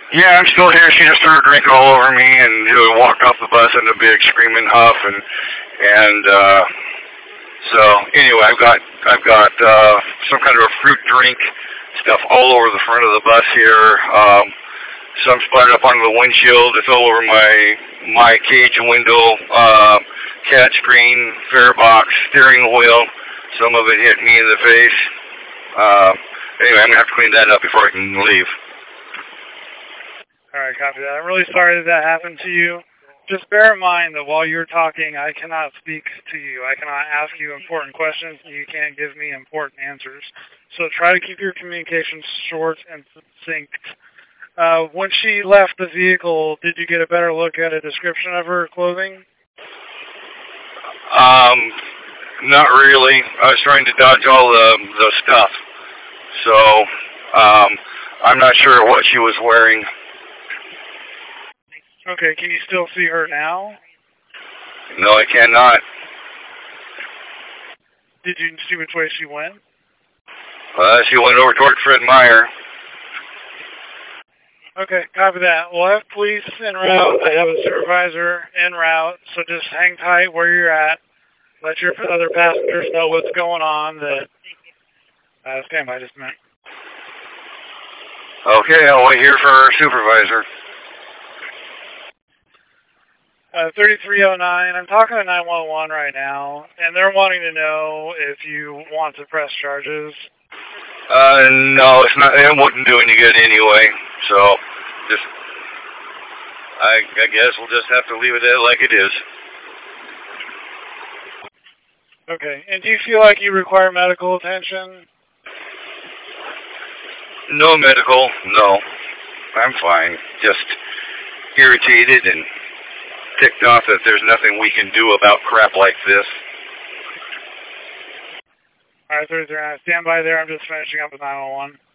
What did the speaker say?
Yeah, I'm still here. She just started drinking all over me and walked off the bus in a big screaming huff and so anyway, I've got some kind of a fruit drink stuff all over the front of the bus here. Some splattered up onto the windshield. It's all over my cage window, cat screen, fare box, steering wheel. Some of it hit me in the face. Anyway, I'm gonna have to clean that up before I can leave. All right, copy that. I'm really sorry that happened to you. Just bear in mind that while you're talking, I cannot speak to you. I cannot ask you important questions, and you can't give me important answers. So try to keep your communications short and succinct. When she left the vehicle, did you get a better look at a description of her clothing? Not really. I was trying to dodge all the stuff. So, I'm not sure what she was wearing. Okay, can you still see her now? No, I cannot. Did you see which way she went? She went over toward Fred Meyer. Okay, copy that. We'll have police en route. I have a supervisor en route, so just hang tight where you're at. Let your other passengers know what's going on. Stand by just a minute. Okay, I'll wait here for our supervisor. 3309, I'm talking to 911 right now, and they're wanting to know if you want to press charges. No, it's not. It wouldn't do any good anyway. So, I guess we'll just have to leave it like it is. Okay, and do you feel like you require medical attention? No medical, no. I'm fine. Just irritated and ticked off that there's nothing we can do about crap like this. Alright, 3309, stand by there. I'm just finishing up with 911.